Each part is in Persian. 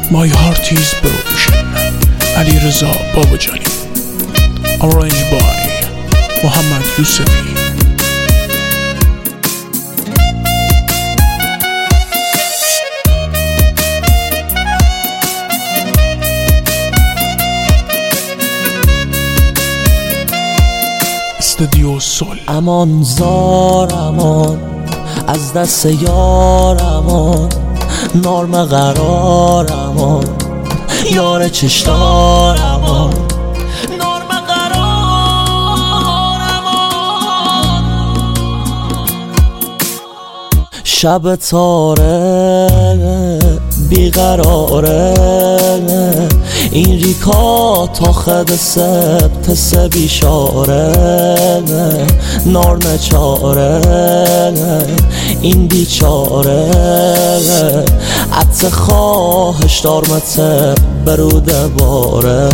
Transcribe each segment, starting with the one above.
My heart is broken. علیرضا باباجانی. Arranged by محمد یوسفی. استودیو سول. امان زار امان از دست یار امان، نارم قرار امان، یار چشتار امان، نارم قرار امان. شب تاره بیقراره، این ریکا تا خد سبت سه بیشاره، نار نچاره این بیچاره، عطر خواهش دارمته بروده باره،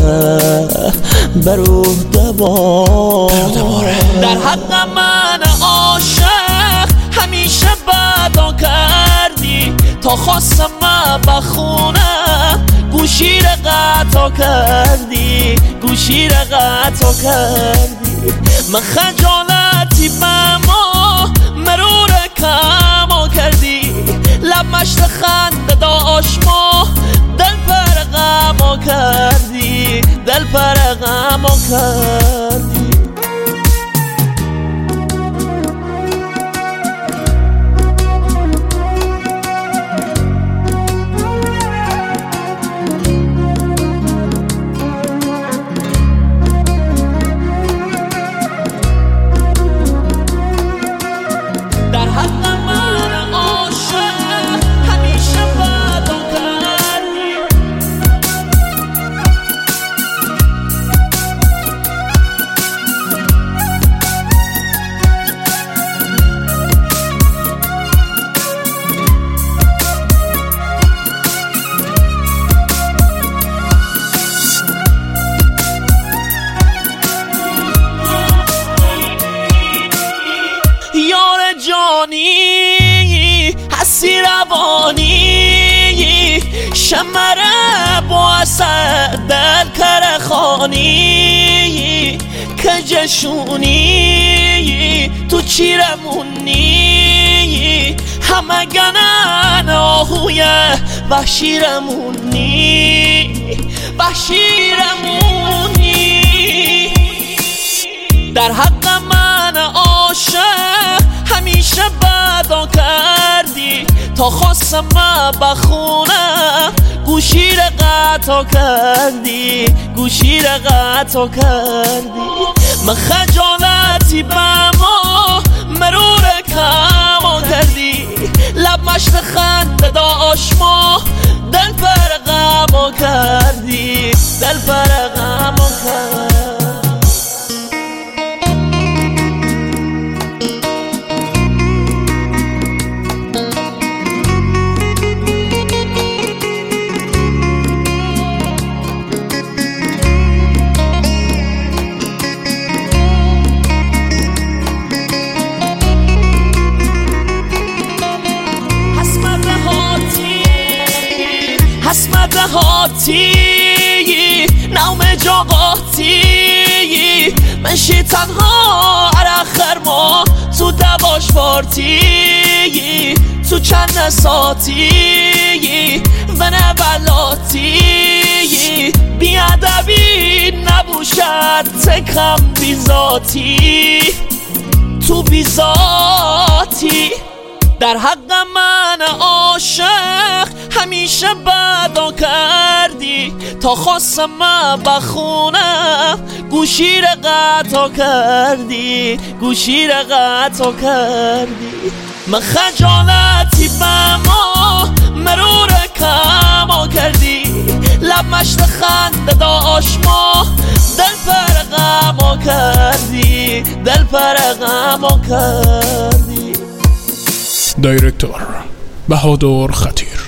بروده باره. در حق من عاشق همیشه بدا کردی، تا خواستم بخونم گوشی را قطع کردی، گوشی را قطع کردی. من خجالتی بما مرور کما کردی، لب مشت خنده داشت ما دل پر غما کردی، دل پر غما کردی. جانی هستی روانی، شمره با اصد دل کرخانی، کجشونی تو چیرمونی، همه گنن آهوی وحشیرمونی، وحشیرمونی. در حق من عاشق همیشه بدا کردی، تا خواستم بخونم گوشی را قطع کردی، گوشی را قطع کردی. من خجالتی بما مرور کما کردی، لب مشت خنده داشت ما دل پر غما کردی، دل پر غما کردی. حسمت هاتی نوم جاقاتی، منشی تنها عرخر ما تو دواش پارتی، تو چند ساتی و نبلاتی، بیادبی نبوشد تکم بیزاتی، تو بیزاتی. در حق من عاشق همیشه بدا کردی، تا خواستم بخونم گوشی را قطع کردی، گوشی را قطع کردی. من خجالتی بما مرور کما کردی، لب مشت خنده داشت ما دل پر غما کردی، دل پر غما کردی. دایرکتور بهادر خطیر.